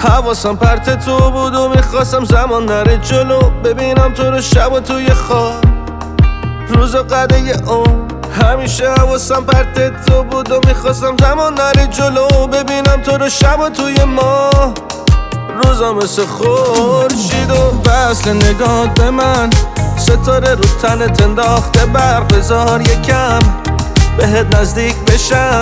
حواسم پرت تو بود و میخواستم زمان نره جلو، ببینم تو رو شب و توی خواب روز و قده اون. همیشه حواسم پرت تو بود و میخواستم زمان نره جلو، ببینم تو رو شب و توی ماه روزا مثل خورشید و وصل نگاه به من. ستاره رو تنت انداخته برق، بذار یکم بهت نزدیک بشم.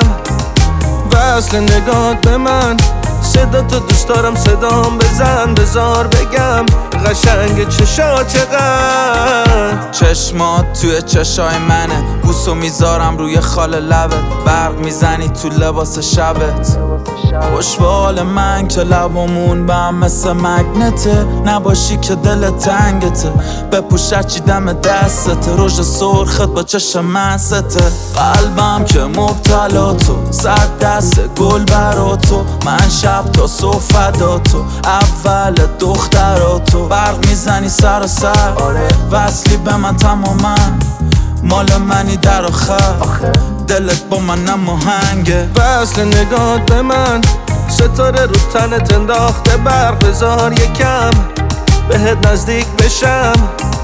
وصل نگاه به من، صدا تو دوست دارم صدام بزن، بذار بگم قشنگ چشات چقدر. چشمات توی چشای منه، بوسو میذارم روی خال لبت، برق میزنی تو لباس شبت. خوش به حال من که لبامون به هم مثل مگنته، نباشی که دل تنگته، بپوش چی دم دستته، رژ سرخت با چشم مسته. قلبم که مبتلا تو، صد دست گل برا تو، من شب تا صبح فدا تو، اول دختراتو. برق میزنی سر و سر، وصلی به من تماما، مال منی در آخر، دلت با من نماهنگه. وصل نگاه به من، ستاره رو تنت انداخته برق، بذار یکم بهت نزدیک بشم.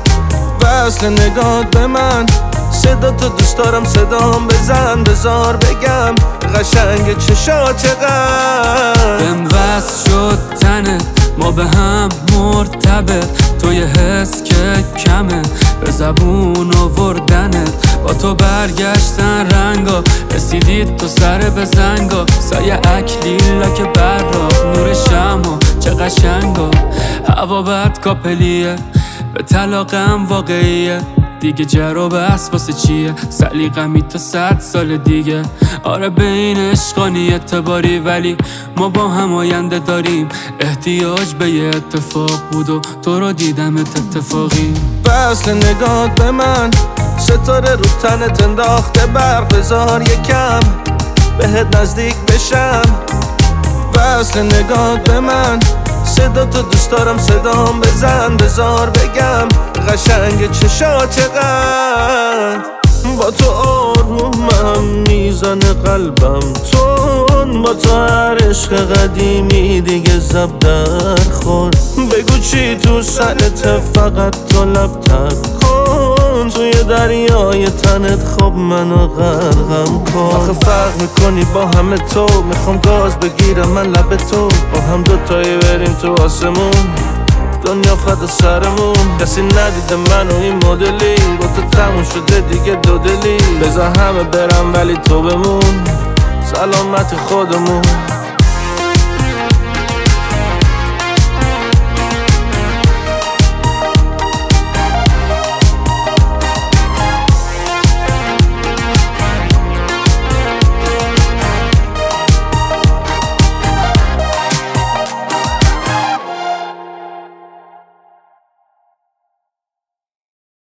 وصل نگاه به من، صدا تو دوست دارم صدام بزن، بذار بگم قشنگ چشات چقدر. بهم وصل شد تنت، ما به هم مرتبط، توی حس که کمه به زبون آوردنت، با تو برگشتن رنگا، رسیدید تو سر بزنگا، سایه اکلیلا که برا نور شما چه قشنگا. هوا بد کاپلیه، به طلاقم واقعیه، دیگه جر و بس واسه چیه، سلیقمی تا 100 سال دیگه. آره به این عشقانی اعتباری، ولی ما با هم آینده داریم، احتیاج به یه اتفاق بود و تو رو دیدمت اتفاقی. وصل نگاه به من، ستاره رو تنت انداخته برق، بذار یکم بهت نزدیک بشم. وصل نگاه به من، صدا تو دوست دارم صدام بزن، بذار بگم قشنگ چشات چقدر. با تو آرومم میزنه قلبم تون، با تو هر عشق قدیمی دیگه زب در خور. بگو چی تو سرت، فقط تو لب تب کن، توی دریای تنت خب منو غرقم کن. آخه فرق میکنی با همه تو، میخوام گاز بگیرم من لب تو، با هم دوتایی بریم تو آسمون، دنیا فدا سرمون. کسی ندیده منو این مدلی، با تو تموم شده دیگه دو دلی، بذار همه برم ولی تو بمون، سلامت خودمون.